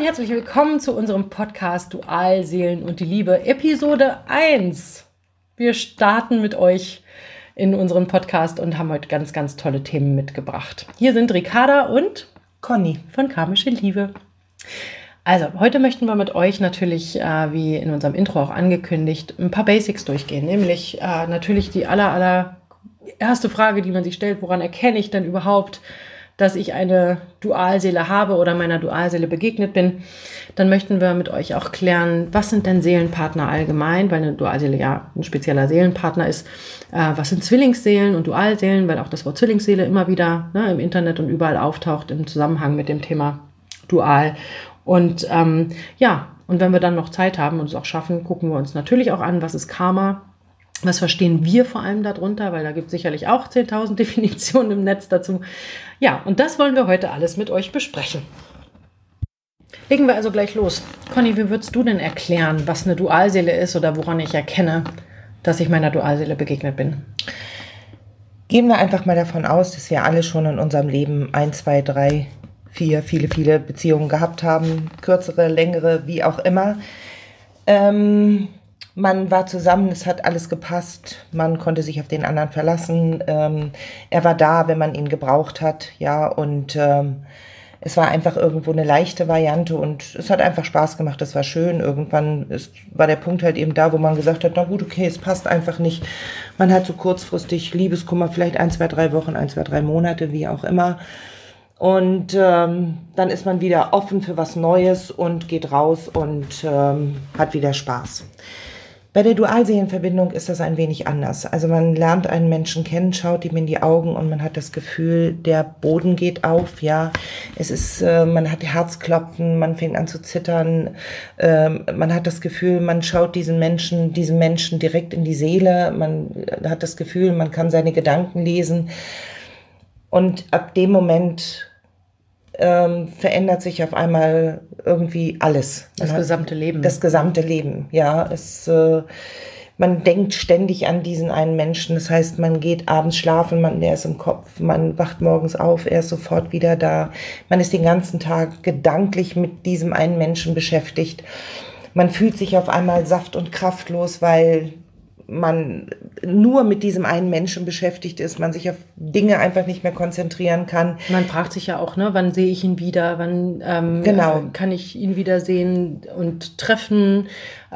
herzlich willkommen zu unserem Podcast Dualseelen und die Liebe, Episode 1. Wir starten mit euch in unseren Podcast und haben heute ganz, ganz tolle Themen mitgebracht. Hier sind Ricarda und Conny von Karmische Liebe. Also, heute möchten wir mit euch natürlich, wie in unserem Intro auch angekündigt, ein paar Basics durchgehen. Nämlich natürlich die aller erste Frage, die man sich stellt: Woran erkenne ich denn überhaupt, dass ich eine Dualseele habe oder meiner Dualseele begegnet bin? Dann möchten wir mit euch auch klären, was sind denn Seelenpartner allgemein, weil eine Dualseele ja ein spezieller Seelenpartner ist. Was sind Zwillingsseelen und Dualseelen, weil auch das Wort Zwillingsseele immer wieder im Internet und überall auftaucht im Zusammenhang mit dem Thema Dual. Und und wenn wir dann noch Zeit haben und es auch schaffen, gucken wir uns natürlich auch an, was ist Karma. Was verstehen wir vor allem darunter? Weil da gibt es sicherlich auch 10.000 Definitionen im Netz dazu. Ja, und das wollen wir heute alles mit euch besprechen. Legen wir also gleich los. Conny, wie würdest du denn erklären, was eine Dualseele ist oder woran ich erkenne, dass ich meiner Dualseele begegnet bin? Gehen wir einfach mal davon aus, dass wir alle schon in unserem Leben 1, 2, 3, 4, viele Beziehungen gehabt haben. Kürzere, längere, wie auch immer. Man war zusammen, es hat alles gepasst, man konnte sich auf den anderen verlassen, er war da, wenn man ihn gebraucht hat, ja, und es war einfach irgendwo eine leichte Variante und es hat einfach Spaß gemacht, es war schön. Irgendwann war der Punkt halt eben da, wo man gesagt hat, na gut, okay, es passt einfach nicht. Man hat so kurzfristig Liebeskummer, vielleicht 1, 2, 3 Wochen, 1, 2, 3 Monate, wie auch immer. Und dann ist man wieder offen für was Neues und geht raus und hat wieder Spaß. Bei der Dualseelenverbindung ist das ein wenig anders. Also man lernt einen Menschen kennen, schaut ihm in die Augen und man hat das Gefühl, der Boden geht auf, ja. Es ist, man hat Herzklopfen, man fängt an zu zittern, man hat das Gefühl, man schaut diesem Menschen direkt in die Seele, man hat das Gefühl, man kann seine Gedanken lesen. Und ab dem Moment verändert sich auf einmal irgendwie alles. Das gesamte Leben. Das gesamte Leben, ja. Man denkt ständig an diesen einen Menschen. Das heißt, man geht abends schlafen, der ist im Kopf, man wacht morgens auf, er ist sofort wieder da. Man ist den ganzen Tag gedanklich mit diesem einen Menschen beschäftigt. Man fühlt sich auf einmal saft- und kraftlos, weil man nur mit diesem einen Menschen beschäftigt ist, man sich auf Dinge einfach nicht mehr konzentrieren kann. Man fragt sich ja auch, wann sehe ich ihn wieder, wann kann ich ihn wiedersehen und treffen,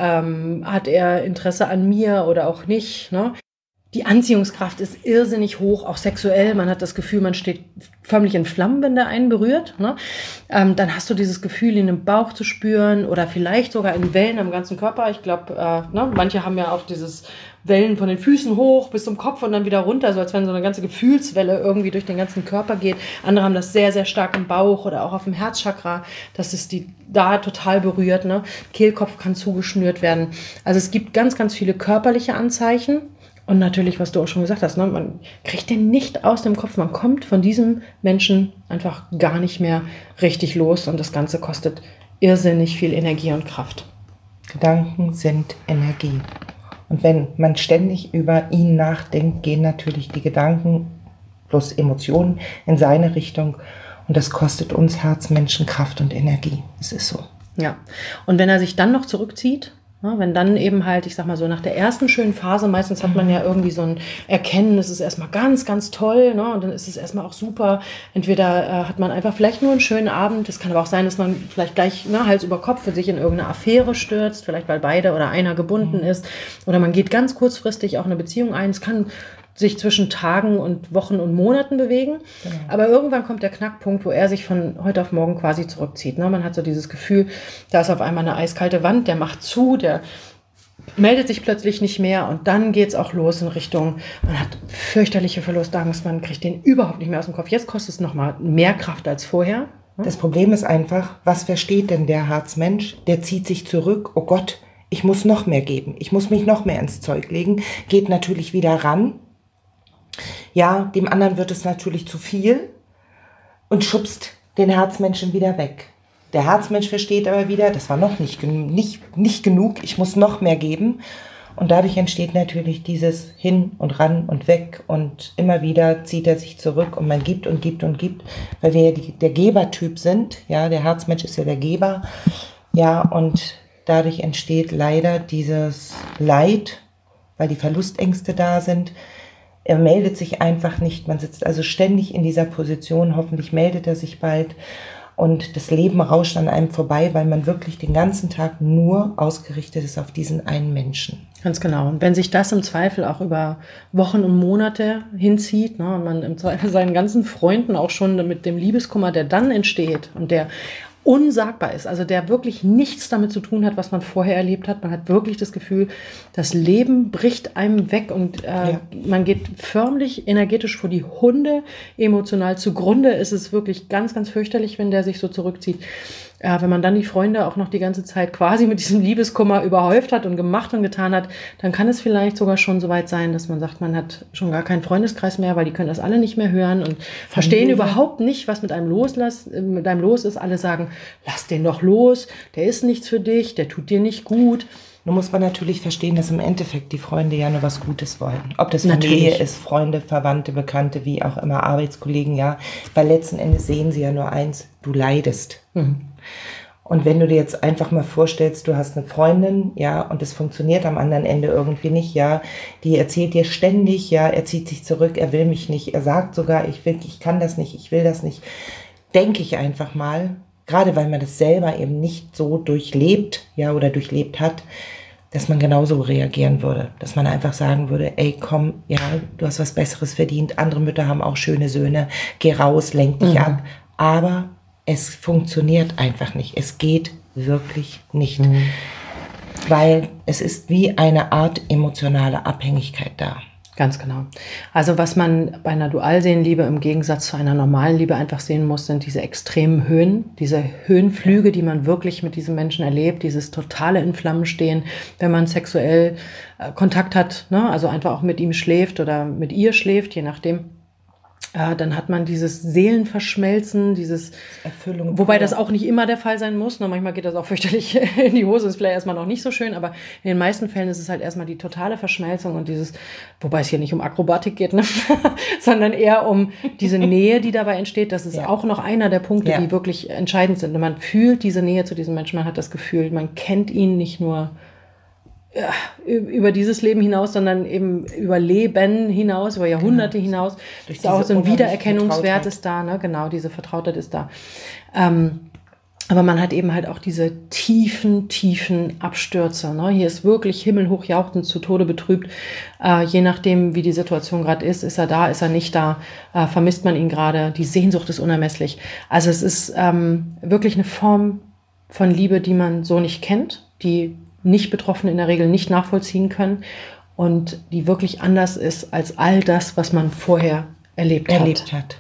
hat er Interesse an mir oder auch nicht, ne? Die Anziehungskraft ist irrsinnig hoch, auch sexuell. Man hat das Gefühl, man steht förmlich in Flammen, wenn der einen berührt, ne? Dann hast du dieses Gefühl, ihn im Bauch zu spüren oder vielleicht sogar in Wellen am ganzen Körper. Ich glaube, manche haben ja auch dieses Wellen von den Füßen hoch bis zum Kopf und dann wieder runter, so als wenn so eine ganze Gefühlswelle irgendwie durch den ganzen Körper geht. Andere haben das sehr, sehr stark im Bauch oder auch auf dem Herzchakra, dass es die da total berührt, ne? Kehlkopf kann zugeschnürt werden. Also es gibt ganz, ganz viele körperliche Anzeichen. Und natürlich, was du auch schon gesagt hast, man kriegt den nicht aus dem Kopf. Man kommt von diesem Menschen einfach gar nicht mehr richtig los. Und das Ganze kostet irrsinnig viel Energie und Kraft. Gedanken sind Energie. Und wenn man ständig über ihn nachdenkt, gehen natürlich die Gedanken plus Emotionen in seine Richtung. Und das kostet uns Herzmenschen Kraft und Energie. Es ist so. Ja, und wenn er sich dann noch zurückzieht, wenn dann eben halt, ich sag mal so, nach der ersten schönen Phase, meistens hat man ja irgendwie so ein Erkennen, das ist erstmal ganz, ganz toll, ne? Und dann ist es erstmal auch super. Entweder hat man einfach vielleicht nur einen schönen Abend, es kann aber auch sein, dass man vielleicht gleich Hals über Kopf für sich in irgendeine Affäre stürzt, vielleicht weil beide oder einer gebunden ist. Oder man geht ganz kurzfristig auch eine Beziehung ein. Es kann sich zwischen Tagen und Wochen und Monaten bewegen. Genau. Aber irgendwann kommt der Knackpunkt, wo er sich von heute auf morgen quasi zurückzieht. Ne? Man hat so dieses Gefühl, da ist auf einmal eine eiskalte Wand, der macht zu, der meldet sich plötzlich nicht mehr und dann geht es auch los in Richtung, man hat fürchterliche Verlustangst, man kriegt den überhaupt nicht mehr aus dem Kopf. Jetzt kostet es nochmal mehr Kraft als vorher. Ne? Das Problem ist einfach, was versteht denn der Herzmensch? Der zieht sich zurück, oh Gott, ich muss noch mehr geben, ich muss mich noch mehr ins Zeug legen, geht natürlich wieder ran. Ja, dem anderen wird es natürlich zu viel und schubst den Herzmenschen wieder weg. Der Herzmensch versteht aber wieder, das war noch nicht genug, ich muss noch mehr geben. Und dadurch entsteht natürlich dieses Hin und Ran und Weg und immer wieder zieht er sich zurück und man gibt und gibt und gibt, weil wir ja der Gebertyp sind, ja, der Herzmensch ist ja der Geber, ja, und dadurch entsteht leider dieses Leid, weil die Verlustängste da sind. Er meldet sich einfach nicht, man sitzt also ständig in dieser Position, hoffentlich meldet er sich bald. Und das Leben rauscht an einem vorbei, weil man wirklich den ganzen Tag nur ausgerichtet ist auf diesen einen Menschen. Ganz genau. Und wenn sich das im Zweifel auch über Wochen und Monate hinzieht, ne, und man im Zweifel seinen ganzen Freunden auch schon mit dem Liebeskummer, der dann entsteht und der unsagbar ist, also der wirklich nichts damit zu tun hat, was man vorher erlebt hat. Man hat wirklich das Gefühl, das Leben bricht einem weg und man geht förmlich energetisch vor die Hunde, emotional zugrunde. Es ist wirklich ganz, ganz fürchterlich, wenn der sich so zurückzieht. Wenn man dann die Freunde auch noch die ganze Zeit quasi mit diesem Liebeskummer überhäuft hat und gemacht und getan hat, dann kann es vielleicht sogar schon so weit sein, dass man sagt, man hat schon gar keinen Freundeskreis mehr, weil die können das alle nicht mehr hören und verstehen überhaupt nicht, was mit einem los ist. Alle sagen, lass den doch los, der ist nichts für dich, der tut dir nicht gut. Nun muss man natürlich verstehen, dass im Endeffekt die Freunde ja nur was Gutes wollen. Ob das Familie ist, Freunde, Verwandte, Bekannte, wie auch immer, Arbeitskollegen, ja. Weil letzten Endes sehen sie ja nur eins, du leidest. Und wenn du dir jetzt einfach mal vorstellst, du hast eine Freundin, ja, und es funktioniert am anderen Ende irgendwie nicht, ja, die erzählt dir ständig, ja, er zieht sich zurück, er will mich nicht, er sagt sogar, ich kann das nicht, ich will das nicht, denke ich einfach mal, gerade weil man das selber eben nicht so durchlebt, ja, oder durchlebt hat, dass man genauso reagieren würde, dass man einfach sagen würde, ey, komm, ja, du hast was Besseres verdient, andere Mütter haben auch schöne Söhne, geh raus, lenk dich ab, aber es funktioniert einfach nicht. Es geht wirklich nicht. Weil es ist wie eine Art emotionale Abhängigkeit da. Ganz genau. Also was man bei einer Dualseelenliebe im Gegensatz zu einer normalen Liebe einfach sehen muss, sind diese extremen Höhen, diese Höhenflüge, die man wirklich mit diesem Menschen erlebt, dieses totale in Flammen stehen, wenn man sexuell Kontakt hat, ne? Also einfach auch mit ihm schläft oder mit ihr schläft, je nachdem. Dann hat man dieses Seelenverschmelzen, dieses Erfüllung. Wobei das auch nicht immer der Fall sein muss. Ne? Manchmal geht das auch fürchterlich in die Hose, ist vielleicht erstmal noch nicht so schön, aber in den meisten Fällen ist es halt erstmal die totale Verschmelzung und dieses, wobei es hier nicht um Akrobatik geht, ne? sondern eher um diese Nähe, die dabei entsteht. Das ist auch noch einer der Punkte, die wirklich entscheidend sind. Und man fühlt diese Nähe zu diesem Menschen, man hat das Gefühl, man kennt ihn nicht nur über dieses Leben hinaus, sondern eben über Leben hinaus, über Jahrhunderte hinaus. Durch ist auch so ein Wiedererkennungswert ist da, ne? Genau, diese Vertrautheit ist da. Aber man hat eben halt auch diese tiefen Abstürze. Ne? Hier ist wirklich himmelhoch jauchzend, zu Tode betrübt. Je nachdem, wie die Situation gerade ist er da, ist er nicht da, vermisst man ihn gerade. Die Sehnsucht ist unermesslich. Also es ist wirklich eine Form von Liebe, die man so nicht kennt, die Nicht-Betroffene in der Regel nicht nachvollziehen können und die wirklich anders ist als all das, was man vorher erlebt hat.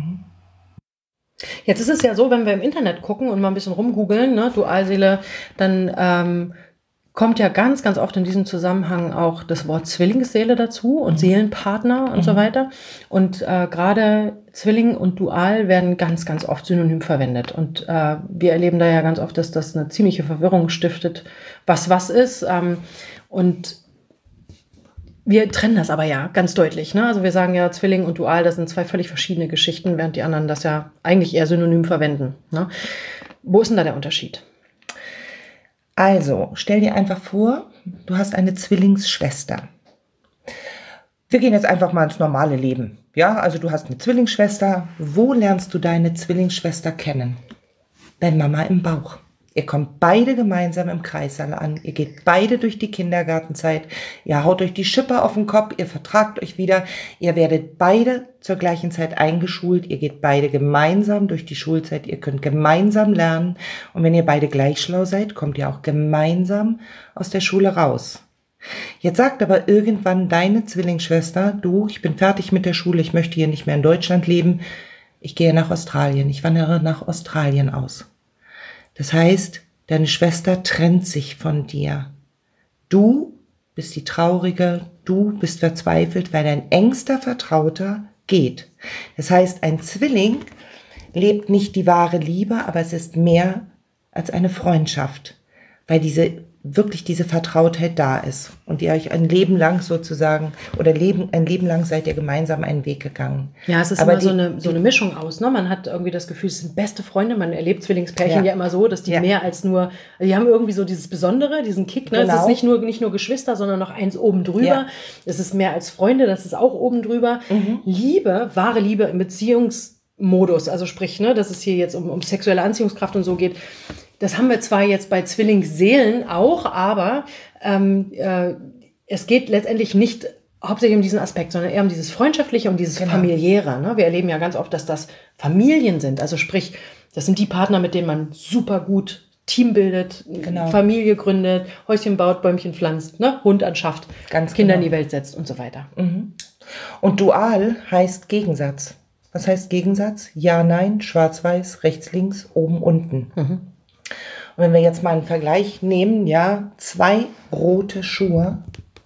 Jetzt ist es ja so, wenn wir im Internet gucken und mal ein bisschen rumgoogeln, ne, Dualseele, dann kommt ja ganz, ganz oft in diesem Zusammenhang auch das Wort Zwillingsseele dazu und Seelenpartner und so weiter. Und gerade Zwilling und Dual werden ganz, ganz oft synonym verwendet. Und wir erleben da ja ganz oft, dass das eine ziemliche Verwirrung stiftet, was ist. Und wir trennen das aber ja ganz deutlich. Ne? Also wir sagen ja, Zwilling und Dual, das sind zwei völlig verschiedene Geschichten, während die anderen das ja eigentlich eher synonym verwenden. Ne? Wo ist denn da der Unterschied? Also, stell dir einfach vor, du hast eine Zwillingsschwester. Wir gehen jetzt einfach mal ins normale Leben. Ja, also du hast eine Zwillingsschwester. Wo lernst du deine Zwillingsschwester kennen? Bei Mama im Bauch. Ihr kommt beide gemeinsam im Kreissaal an. Ihr geht beide durch die Kindergartenzeit. Ihr haut euch die Schippe auf den Kopf. Ihr vertragt euch wieder. Ihr werdet beide zur gleichen Zeit eingeschult. Ihr geht beide gemeinsam durch die Schulzeit. Ihr könnt gemeinsam lernen. Und wenn ihr beide gleich schlau seid, kommt ihr auch gemeinsam aus der Schule raus. Jetzt sagt aber irgendwann deine Zwillingsschwester, du, ich bin fertig mit der Schule. Ich möchte hier nicht mehr in Deutschland leben. Ich gehe nach Australien. Ich wandere nach Australien aus. Das heißt, deine Schwester trennt sich von dir. Du bist die Traurige, du bist verzweifelt, weil dein engster Vertrauter geht. Das heißt, ein Zwilling lebt nicht die wahre Liebe, aber es ist mehr als eine Freundschaft. Weil diese wirklich diese Vertrautheit da ist und ihr euch ein Leben lang sozusagen oder ein Leben lang seid ihr gemeinsam einen Weg gegangen. Ja, es ist aber immer so eine Mischung aus. Ne? Man hat irgendwie das Gefühl, es sind beste Freunde. Man erlebt Zwillingspärchen ja immer so, dass die mehr als nur, die haben irgendwie so dieses Besondere, diesen Kick. Ne? Genau. Es ist nicht nur Geschwister, sondern noch eins oben drüber. Ja. Es ist mehr als Freunde, das ist auch oben drüber. Liebe, wahre Liebe im Beziehungsmodus, also sprich, ne, dass es hier jetzt um sexuelle Anziehungskraft und so geht. Das haben wir zwar jetzt bei Zwillingsseelen auch, aber es geht letztendlich nicht hauptsächlich um diesen Aspekt, sondern eher um dieses Freundschaftliche, um dieses Familiäre. Ne? Wir erleben ja ganz oft, dass das Familien sind. Also sprich, das sind die Partner, mit denen man super gut Team bildet, Familie gründet, Häuschen baut, Bäumchen pflanzt, ne? Hund anschafft, Kinder in die Welt setzt und so weiter. Und dual heißt Gegensatz. Was heißt Gegensatz? Ja, nein, schwarz-weiß, rechts, links, oben, unten. Und wenn wir jetzt mal einen Vergleich nehmen, ja, 2 rote Schuhe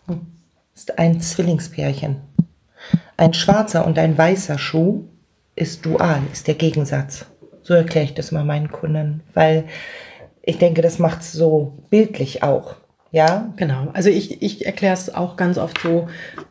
ist ein Zwillingspärchen. Ein schwarzer und ein weißer Schuh ist dual, ist der Gegensatz. So erkläre ich das mal meinen Kunden, weil ich denke, das macht es so bildlich auch. Ja, genau. Also ich erkläre es auch ganz oft so,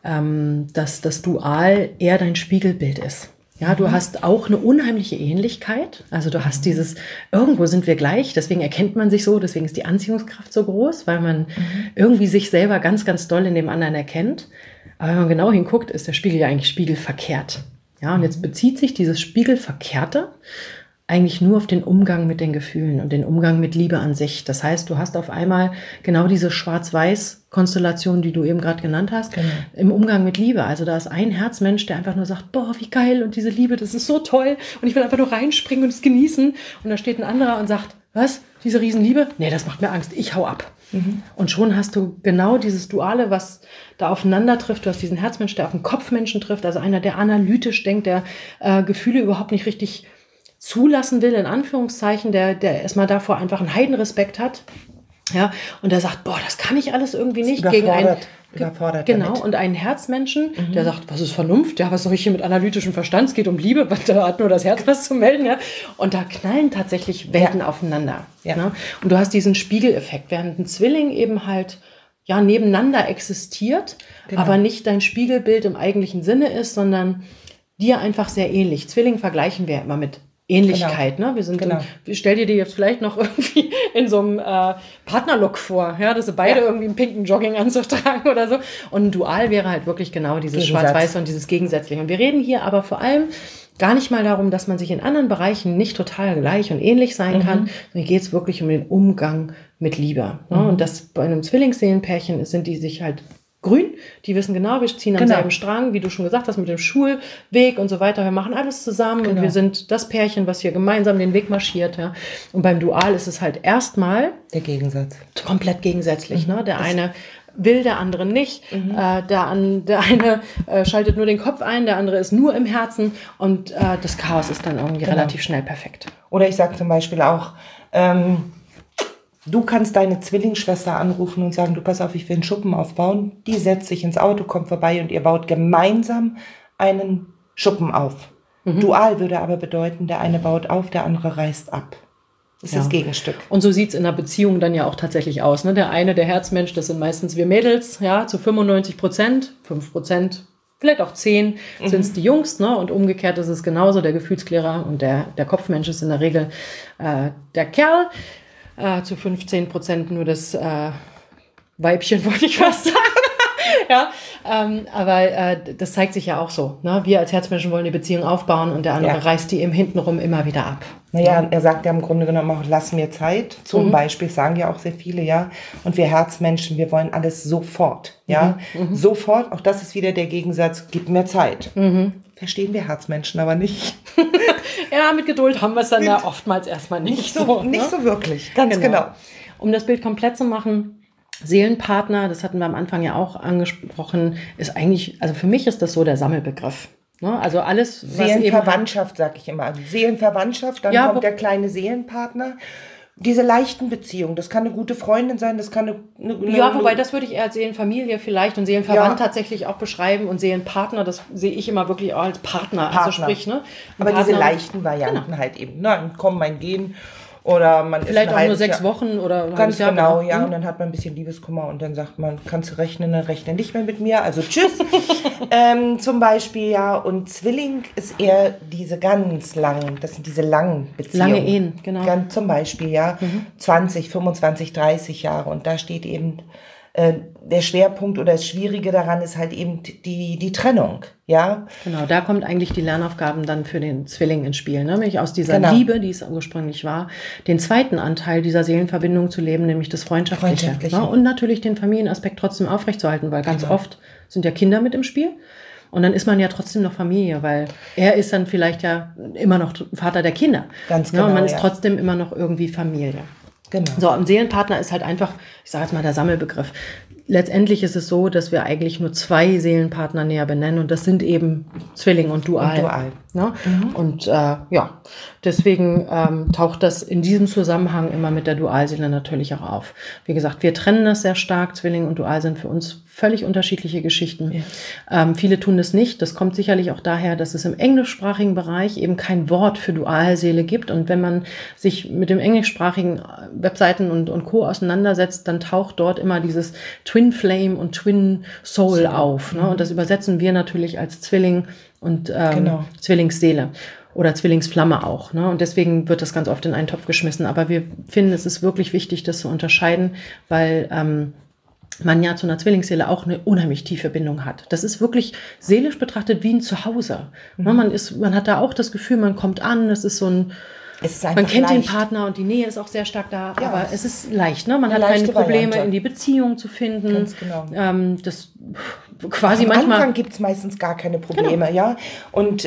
dass das Dual eher dein Spiegelbild ist. Ja, du hast auch eine unheimliche Ähnlichkeit. Also du hast dieses, irgendwo sind wir gleich, deswegen erkennt man sich so, deswegen ist die Anziehungskraft so groß, weil man irgendwie sich selber ganz, ganz doll in dem anderen erkennt. Aber wenn man genau hinguckt, ist der Spiegel ja eigentlich spiegelverkehrt. Ja, und jetzt bezieht sich dieses Spiegelverkehrte eigentlich nur auf den Umgang mit den Gefühlen und den Umgang mit Liebe an sich. Das heißt, du hast auf einmal genau diese Schwarz-Weiß-Konstellation, die du eben gerade genannt hast, im Umgang mit Liebe. Also da ist ein Herzmensch, der einfach nur sagt, boah, wie geil und diese Liebe, das ist so toll und ich will einfach nur reinspringen und es genießen. Und da steht ein anderer und sagt, was, diese Riesenliebe? Nee, das macht mir Angst, ich hau ab. Und schon hast du genau dieses Duale, was da aufeinander trifft. Du hast diesen Herzmensch, der auf den Kopfmenschen trifft, also einer, der analytisch denkt, der Gefühle überhaupt nicht richtig zulassen will, in Anführungszeichen, der erstmal davor einfach einen Heidenrespekt hat. Ja, und der sagt, boah, das kann ich alles irgendwie nicht. Überfordert genau, damit. Und einen Herzmenschen, der sagt, was ist Vernunft? Ja, was soll ich hier mit analytischem Verstand? Es geht um Liebe, da hat nur das Herz was zu melden. Ja? Und da knallen tatsächlich Welten aufeinander. Ja. Ne? Und du hast diesen Spiegeleffekt, während ein Zwilling eben halt nebeneinander existiert, aber nicht dein Spiegelbild im eigentlichen Sinne ist, sondern dir einfach sehr ähnlich. Zwilling vergleichen wir immer mit Ähnlichkeit, ne? Wir sind, stell dir jetzt vielleicht noch irgendwie in so einem Partnerlook vor, ja, dass sie beide irgendwie einen pinken Jogginganzug tragen oder so. Und ein Dual wäre halt wirklich genau dieses Schwarz-Weiß und dieses Gegensätzliche. Und wir reden hier aber vor allem gar nicht mal darum, dass man sich in anderen Bereichen nicht total gleich und ähnlich sein kann, sondern hier geht es wirklich um den Umgang mit Liebe. Ne? Und das bei einem Zwillingsseelenpärchen sind die sich halt grün, die wissen genau, wir ziehen am selben Strang, wie du schon gesagt hast, mit dem Schulweg und so weiter. Wir machen alles zusammen und wir sind das Pärchen, was hier gemeinsam den Weg marschiert. Ja. Und beim Dual ist es halt erstmal der Gegensatz. Komplett gegensätzlich. Ne? Der eine will, der andere nicht. Der eine schaltet nur den Kopf ein, der andere ist nur im Herzen und das Chaos ist dann irgendwie relativ schnell perfekt. Oder ich sage zum Beispiel auch, du kannst deine Zwillingsschwester anrufen und sagen, du pass auf, ich will einen Schuppen aufbauen. Die setzt sich ins Auto, kommt vorbei und ihr baut gemeinsam einen Schuppen auf. Dual würde aber bedeuten, der eine baut auf, der andere reißt ab. Das ist das Gegenstück. Und so sieht es in einer Beziehung dann ja auch tatsächlich aus. Ne? Der eine, der Herzmensch, das sind meistens wir Mädels, ja, zu 95%, 5%, vielleicht auch 10 sind es die Jungs, ne? Und umgekehrt ist es genauso, der Gefühlsklärer und der Kopfmensch ist in der Regel der Kerl. Zu 15% nur das Weibchen, wollte ich fast sagen. Ja, aber das zeigt sich ja auch so. Ne? Wir als Herzmenschen wollen die Beziehung aufbauen und der andere reißt die eben hintenrum immer wieder ab. Naja, er sagt ja im Grunde genommen auch, lass mir Zeit. Zum Beispiel sagen ja auch sehr viele, ja. Und wir Herzmenschen, wir wollen alles sofort. Ja, sofort. Auch das ist wieder der Gegensatz, gib mir Zeit. Verstehen wir Herzmenschen aber nicht. Ja, mit Geduld haben wir es dann ja oftmals erstmal nicht so. Nicht so wirklich, ganz genau. Um das Bild komplett zu machen, Seelenpartner, das hatten wir am Anfang ja auch angesprochen, ist eigentlich, also für mich ist das so der Sammelbegriff. Ne? Also alles, was Seelenverwandtschaft, sag ich immer. Seelenverwandtschaft, dann kommt der kleine Seelenpartner. Diese leichten Beziehungen, das kann eine gute Freundin sein, das kann wobei das würde ich eher als Seelenfamilie vielleicht und Seelenverwandt tatsächlich auch beschreiben und Seelenpartner, das sehe ich immer wirklich auch als Partner. Also sprich, ne? Aber diese leichten Varianten halt eben, ne? Ein Kommen, ein Gehen Oder man Vielleicht ist auch nur 6 Wochen oder ein Ganz halbes Jahr, genau, ja. Und dann hat man ein bisschen Liebeskummer und dann sagt man, kannst du rechnen, dann rechne nicht mehr mit mir. Also tschüss. Zum Beispiel, ja. Und Zwilling ist eher diese ganz langen, das sind diese langen Beziehungen. Lange Ehen, genau. Zum Beispiel, ja. 20, 25, 30 Jahre. Und da steht eben der Schwerpunkt oder das Schwierige daran ist halt eben die Trennung, ja. Genau, da kommt eigentlich die Lernaufgaben dann für den Zwilling ins Spiel, ne? Nämlich aus dieser Genau. Liebe, die es ursprünglich war, den zweiten Anteil dieser Seelenverbindung zu leben, nämlich das Freundschaftliche. Ne? Und natürlich den Familienaspekt trotzdem aufrechtzuerhalten, weil ganz oft sind ja Kinder mit im Spiel. Und dann ist man ja trotzdem noch Familie, weil er ist dann vielleicht ja immer noch Vater der Kinder. Ganz genau, Und man ist trotzdem immer noch irgendwie Familie. Genau. So, ein Seelenpartner ist halt einfach, ich sage jetzt mal der Sammelbegriff. Letztendlich ist es so, dass wir eigentlich nur 2 Seelenpartner näher benennen und das sind eben Zwilling und Dual. Ne? Und ja, deswegen taucht das in diesem Zusammenhang immer mit der Dualseele natürlich auch auf. Wie gesagt, wir trennen das sehr stark. Zwilling und Dual sind für uns völlig unterschiedliche Geschichten. Ja. Viele tun das nicht. Das kommt sicherlich auch daher, dass es im englischsprachigen Bereich eben kein Wort für Dualseele gibt. Und wenn man sich mit dem englischsprachigen Webseiten und Co. auseinandersetzt, dann taucht dort immer dieses Twin Flame und Twin Soul auf. Ne? Und das übersetzen wir natürlich als Zwilling und Zwillingsseele. Oder Zwillingsflamme auch. Ne? Und deswegen wird das ganz oft in einen Topf geschmissen. Aber wir finden, es ist wirklich wichtig, das zu unterscheiden, weil man ja zu einer Zwillingsseele auch eine unheimlich tiefe Bindung hat. Das ist wirklich seelisch betrachtet wie ein Zuhause. Ne? Man hat da auch das Gefühl, man kommt an, es ist so ein, man kennt den Partner und die Nähe ist auch sehr stark da, ja, aber es ist leicht. Ne? Man hat keine Probleme, in die Beziehung zu finden. Ganz genau. Das quasi Am manchmal. Anfang gibt es meistens gar keine Probleme, ja. Und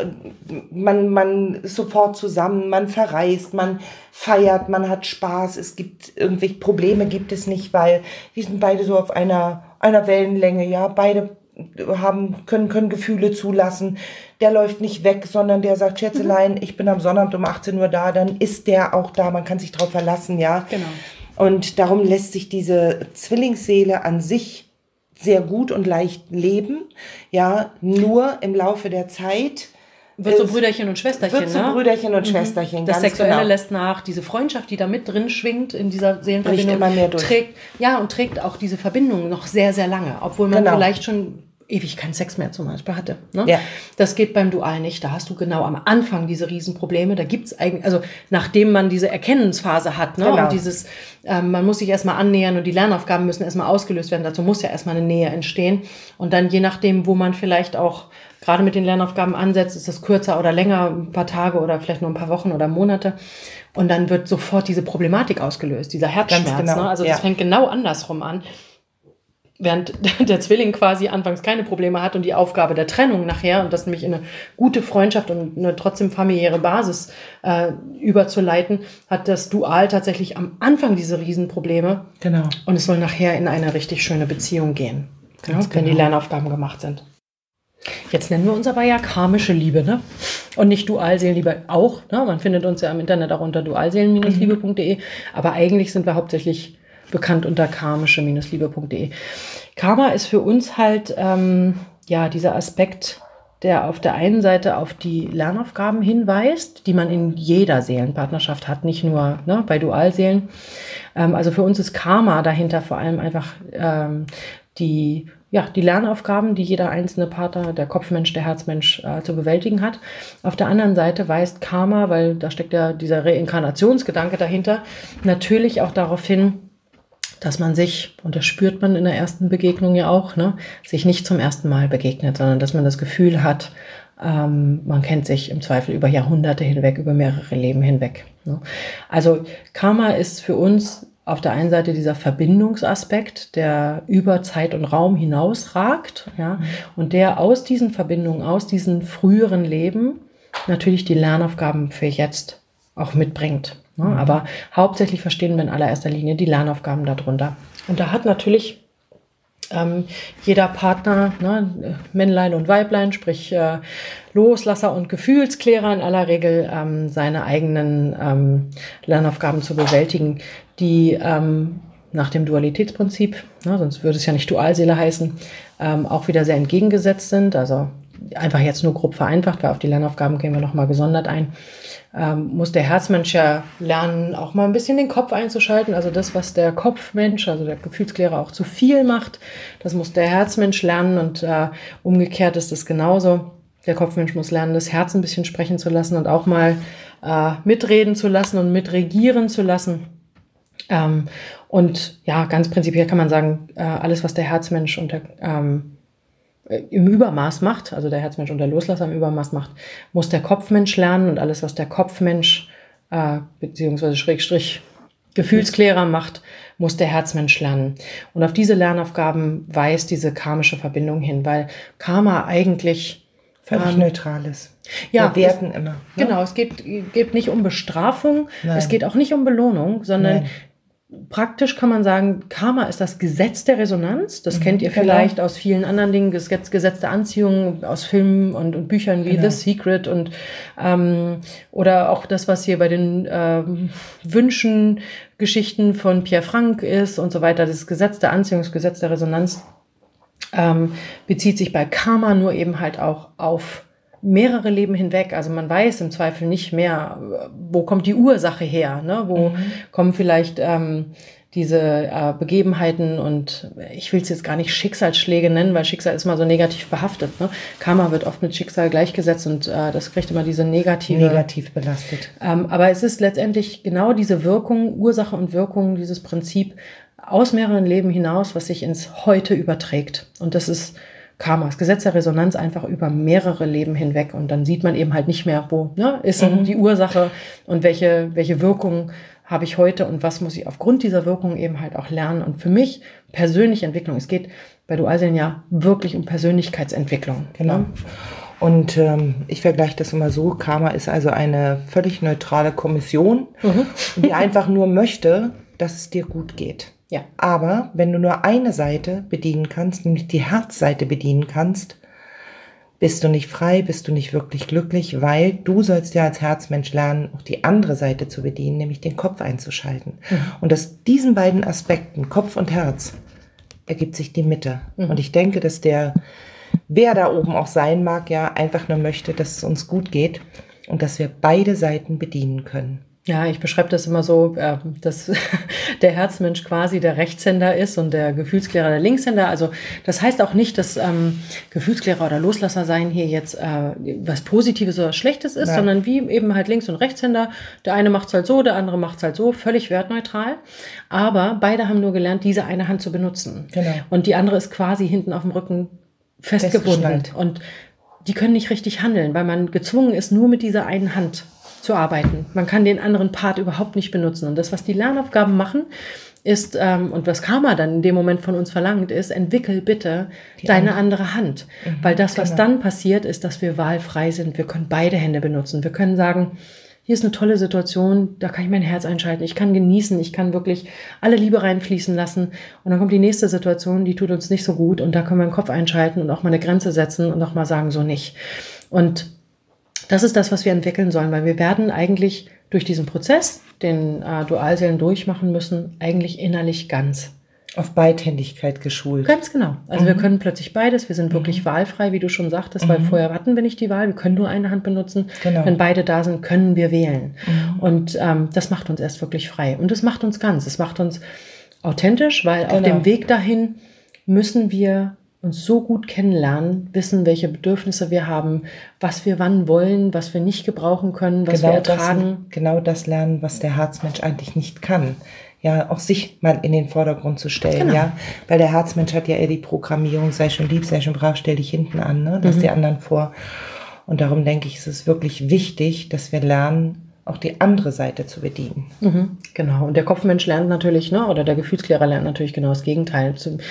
man ist sofort zusammen, man verreist, man feiert, man hat Spaß. Es gibt irgendwelche Probleme, gibt es nicht, weil die sind beide so auf einer Wellenlänge, ja. Beide können Gefühle zulassen. Der läuft nicht weg, sondern der sagt, Schätzelein, ich bin am Sonnabend um 18 Uhr da, dann ist der auch da, man kann sich drauf verlassen, ja. Genau. Und darum lässt sich diese Zwillingsseele an sich sehr gut und leicht leben, ja, nur im Laufe der Zeit wird so Brüderchen und Schwesterchen. Wird so Brüderchen und Schwesterchen, Das ganz Sexuelle genau. lässt nach, diese Freundschaft, die da mit drin schwingt in dieser Seelenverbindung, Bricht immer mehr durch. trägt auch diese Verbindung noch sehr, sehr lange, obwohl man vielleicht schon ewig keinen Sex mehr zum Beispiel hatte. Ne? Ja. Das geht beim Dual nicht. Da hast du genau am Anfang diese Riesenprobleme. Da gibt's eigentlich, also nachdem man diese Erkennungsphase hat, ne? Und dieses, man muss sich erstmal annähern und die Lernaufgaben müssen erstmal ausgelöst werden. Dazu muss ja erstmal eine Nähe entstehen. Und dann je nachdem, wo man vielleicht auch gerade mit den Lernaufgaben ansetzt, ist das kürzer oder länger, ein paar Tage oder vielleicht nur ein paar Wochen oder Monate. Und dann wird sofort diese Problematik ausgelöst, dieser Herzschmerz. Genau. Ne? Also das fängt genau andersrum an. Während der Zwilling quasi anfangs keine Probleme hat und die Aufgabe der Trennung nachher und das nämlich in eine gute Freundschaft und eine trotzdem familiäre Basis überzuleiten, hat das Dual tatsächlich am Anfang diese Riesenprobleme. Genau. Und es soll nachher in eine richtig schöne Beziehung gehen, wenn die Lernaufgaben gemacht sind. Jetzt nennen wir uns aber ja karmische Liebe, ne? Und nicht Dualseelenliebe auch. Ne? Man findet uns ja im Internet auch unter dualseelen-liebe.de, aber eigentlich sind wir hauptsächlich bekannt unter karmische-liebe.de. Karma ist für uns halt dieser Aspekt, der auf der einen Seite auf die Lernaufgaben hinweist, die man in jeder Seelenpartnerschaft hat, nicht nur bei Dualseelen. Also für uns ist Karma dahinter vor allem einfach die Lernaufgaben, die jeder einzelne Partner, der Kopfmensch, der Herzmensch zu bewältigen hat. Auf der anderen Seite weist Karma, weil da steckt ja dieser Reinkarnationsgedanke dahinter, natürlich auch darauf hin, dass man sich, und das spürt man in der ersten Begegnung ja auch, sich nicht zum ersten Mal begegnet, sondern dass man das Gefühl hat, man kennt sich im Zweifel über Jahrhunderte hinweg, über mehrere Leben hinweg. Ne? Also Karma ist für uns auf der einen Seite dieser Verbindungsaspekt, der über Zeit und Raum hinausragt, und der aus diesen Verbindungen, aus diesen früheren Leben natürlich die Lernaufgaben für jetzt auch mitbringt. Aber hauptsächlich verstehen wir in allererster Linie die Lernaufgaben darunter. Und da hat natürlich jeder Partner, Männlein und Weiblein, sprich Loslasser und Gefühlsklärer in aller Regel, seine eigenen Lernaufgaben zu bewältigen, die nach dem Dualitätsprinzip, sonst würde es ja nicht Dualseele heißen, auch wieder sehr entgegengesetzt sind. Also einfach jetzt nur grob vereinfacht, weil auf die Lernaufgaben gehen wir nochmal gesondert ein, muss der Herzmensch ja lernen, auch mal ein bisschen den Kopf einzuschalten. Also das, was der Kopfmensch, also der Gefühlsklärer auch zu viel macht, das muss der Herzmensch lernen und umgekehrt ist es genauso. Der Kopfmensch muss lernen, das Herz ein bisschen sprechen zu lassen und auch mal mitreden zu lassen und mitregieren zu lassen. Und ja, ganz prinzipiell kann man sagen, alles, was der Herzmensch im Übermaß macht, also der Herzmensch und der Loslasser im Übermaß macht, muss der Kopfmensch lernen und alles, was der Kopfmensch beziehungsweise Schrägstrich Gefühlsklärer macht, muss der Herzmensch lernen. Und auf diese Lernaufgaben weist diese karmische Verbindung hin, weil Karma eigentlich völlig Neutrales. Ja, wir werten immer. Ne? Genau, es geht nicht um Bestrafung, Nein. Es geht auch nicht um Belohnung, sondern praktisch kann man sagen, Karma ist das Gesetz der Resonanz. Das kennt ihr vielleicht aus vielen anderen Dingen, das Gesetz der Anziehung aus Filmen und Büchern wie The Secret und oder auch das, was hier bei den Wünschen-Geschichten von Pierre Frank ist und so weiter. Das Gesetz der Anziehung, das Gesetz der Resonanz bezieht sich bei Karma nur eben halt auch auf mehrere Leben hinweg. Also man weiß im Zweifel nicht mehr, wo kommt die Ursache her, ne? Wo kommen vielleicht diese Begebenheiten und ich will es jetzt gar nicht Schicksalsschläge nennen, weil Schicksal ist mal so negativ behaftet. Ne? Karma wird oft mit Schicksal gleichgesetzt und das kriegt immer diese negativ belastet. Aber es ist letztendlich genau diese Wirkung, Ursache und Wirkung, dieses Prinzip aus mehreren Leben hinaus, was sich ins Heute überträgt. Und das ist Karma, das Gesetz der Resonanz einfach über mehrere Leben hinweg. Und dann sieht man eben halt nicht mehr, wo ist die Ursache und welche Wirkung habe ich heute und was muss ich aufgrund dieser Wirkung eben halt auch lernen. Und für mich persönliche Entwicklung. Es geht bei Dualseelen ja wirklich um Persönlichkeitsentwicklung. Genau. Ne? Und ich vergleiche das immer so, Karma ist also eine völlig neutrale Kommission, die einfach nur möchte, dass es dir gut geht. Ja. Aber wenn du nur eine Seite bedienen kannst, nämlich die Herzseite bedienen kannst, bist du nicht frei, bist du nicht wirklich glücklich, weil du sollst ja als Herzmensch lernen, auch die andere Seite zu bedienen, nämlich den Kopf einzuschalten. Und aus diesen beiden Aspekten, Kopf und Herz, ergibt sich die Mitte. Und ich denke, dass wer da oben auch sein mag, ja einfach nur möchte, dass es uns gut geht und dass wir beide Seiten bedienen können. Ja, ich beschreibe das immer so, dass der Herzmensch quasi der Rechtshänder ist und der Gefühlsklärer der Linkshänder. Also das heißt auch nicht, dass Gefühlsklärer oder Loslasser sein hier jetzt was Positives oder Schlechtes ist, sondern wie eben halt Links- und Rechtshänder. Der eine macht's halt so, der andere macht's halt so, völlig wertneutral. Aber beide haben nur gelernt, diese eine Hand zu benutzen. Genau. Und die andere ist quasi hinten auf dem Rücken festgebunden. Und die können nicht richtig handeln, weil man gezwungen ist, nur mit dieser einen Hand zu arbeiten. Man kann den anderen Part überhaupt nicht benutzen. Und das, was die Lernaufgaben machen, ist, und was Karma dann in dem Moment von uns verlangt, ist, entwickel bitte deine andere Hand. Weil das, was dann passiert, ist, dass wir wahlfrei sind. Wir können beide Hände benutzen. Wir können sagen, hier ist eine tolle Situation, da kann ich mein Herz einschalten, ich kann genießen, ich kann wirklich alle Liebe reinfließen lassen. Und dann kommt die nächste Situation, die tut uns nicht so gut und da können wir den Kopf einschalten und auch mal eine Grenze setzen und auch mal sagen, so nicht. Und das ist das, was wir entwickeln sollen, weil wir werden eigentlich durch diesen Prozess, den Dualseelen durchmachen müssen, eigentlich innerlich ganz. Auf Beidhändigkeit geschult. Ganz genau. Also wir können plötzlich beides. Wir sind wirklich wahlfrei, wie du schon sagtest, weil vorher hatten wir nicht die Wahl. Wir können nur eine Hand benutzen. Genau. Wenn beide da sind, können wir wählen. Und das macht uns erst wirklich frei. Und es macht uns ganz. Es macht uns authentisch, weil auf dem Weg dahin müssen wir uns so gut kennenlernen, wissen, welche Bedürfnisse wir haben, was wir wann wollen, was wir nicht gebrauchen können, was wir ertragen. Genau das lernen, was der Herzmensch eigentlich nicht kann. Ja, auch sich mal in den Vordergrund zu stellen, ja. Weil der Herzmensch hat ja eher die Programmierung, sei schon lieb, sei schon brav, stell dich hinten an, ne? Lass die anderen vor. Und darum denke ich, ist es wirklich wichtig, dass wir lernen, auch die andere Seite zu bedienen. Genau. Und der Kopfmensch lernt natürlich, ne, oder der Gefühlsklärer lernt natürlich genau das Gegenteil.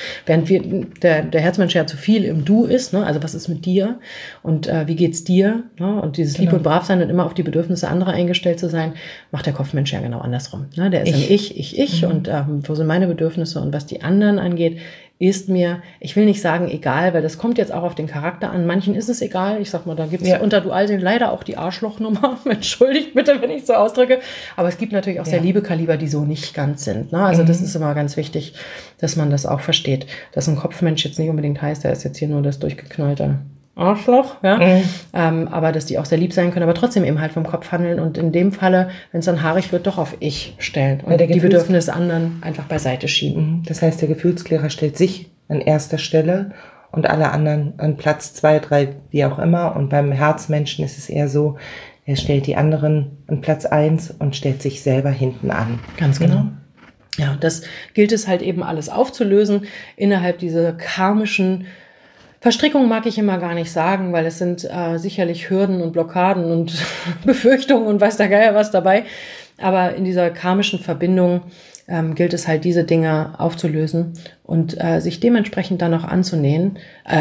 Während der Herzmensch ja zu viel im Du ist, ne, also was ist mit dir und wie geht's dir, ne, und dieses Lieb und Brav sein und immer auf die Bedürfnisse anderer eingestellt zu sein, macht der Kopfmensch ja genau andersrum. Ne? Der ist im Ich und wo sind meine Bedürfnisse und was die anderen angeht, ist mir, ich will nicht sagen egal, weil das kommt jetzt auch auf den Charakter an. Manchen ist es egal. Ich sag mal, da gibt es unter Dualseelen leider auch die Arschlochnummer. Entschuldigt bitte, wenn ich so ausdrücke. Aber es gibt natürlich auch sehr liebe Kaliber, die so nicht ganz sind. Ne? Also das ist immer ganz wichtig, dass man das auch versteht. Dass ein Kopfmensch jetzt nicht unbedingt heißt, der ist jetzt hier nur das durchgeknallte Arschloch, ja. Aber dass die auch sehr lieb sein können, aber trotzdem eben halt vom Kopf handeln und in dem Falle, wenn es dann haarig wird, doch auf ich stellen und die Bedürfnisse anderen einfach beiseite schieben. Das heißt, der Gefühlsklärer stellt sich an erster Stelle und alle anderen an Platz 2, 3, wie auch immer. Und beim Herzmenschen ist es eher so, er stellt die anderen an Platz 1 und stellt sich selber hinten an. Ganz genau. Ja, das gilt es halt eben alles aufzulösen innerhalb dieser karmischen Verstrickung mag ich immer gar nicht sagen, weil es sind sicherlich Hürden und Blockaden und Befürchtungen und weiß der Geier was dabei. Aber in dieser karmischen Verbindung gilt es halt, diese Dinge aufzulösen und sich dementsprechend dann auch anzunähern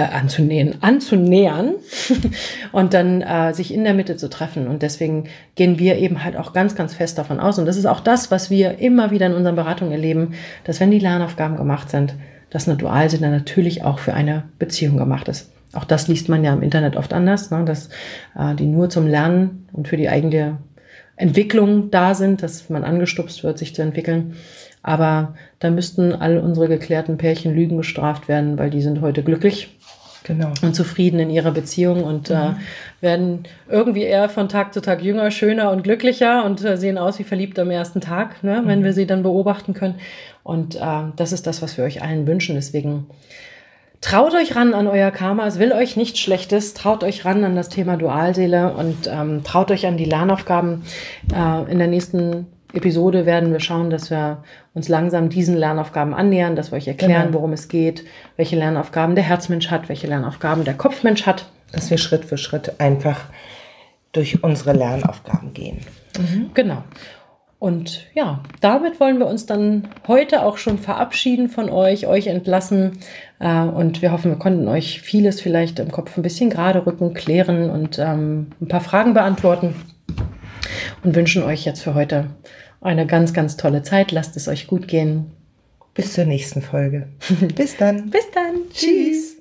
und dann sich in der Mitte zu treffen. Und deswegen gehen wir eben halt auch ganz, ganz fest davon aus. Und das ist auch das, was wir immer wieder in unseren Beratungen erleben, dass wenn die Lernaufgaben gemacht sind, dass eine Dualseele natürlich auch für eine Beziehung gemacht ist. Auch das liest man ja im Internet oft anders, ne, dass die nur zum Lernen und für die eigene Entwicklung da sind, dass man angestupst wird, sich zu entwickeln. Aber da müssten all unsere geklärten Pärchen Lügen bestraft werden, weil die sind heute glücklich und zufrieden in ihrer Beziehung und werden irgendwie eher von Tag zu Tag jünger, schöner und glücklicher und sehen aus wie verliebt am ersten Tag, ne, wenn wir sie dann beobachten können. Und das ist das, was wir euch allen wünschen. Deswegen traut euch ran an euer Karma. Es will euch nichts Schlechtes. Traut euch ran an das Thema Dualseele und traut euch an die Lernaufgaben. In der nächsten Episode werden wir schauen, dass wir uns langsam diesen Lernaufgaben annähern, dass wir euch erklären, worum es geht, welche Lernaufgaben der Herzmensch hat, welche Lernaufgaben der Kopfmensch hat. Dass wir Schritt für Schritt einfach durch unsere Lernaufgaben gehen. Genau. Und ja, damit wollen wir uns dann heute auch schon verabschieden von euch entlassen. Und wir hoffen, wir konnten euch vieles vielleicht im Kopf ein bisschen gerade rücken, klären und ein paar Fragen beantworten. Und wünschen euch jetzt für heute eine ganz, ganz tolle Zeit. Lasst es euch gut gehen. Bis zur nächsten Folge. Bis dann. Bis dann. Tschüss.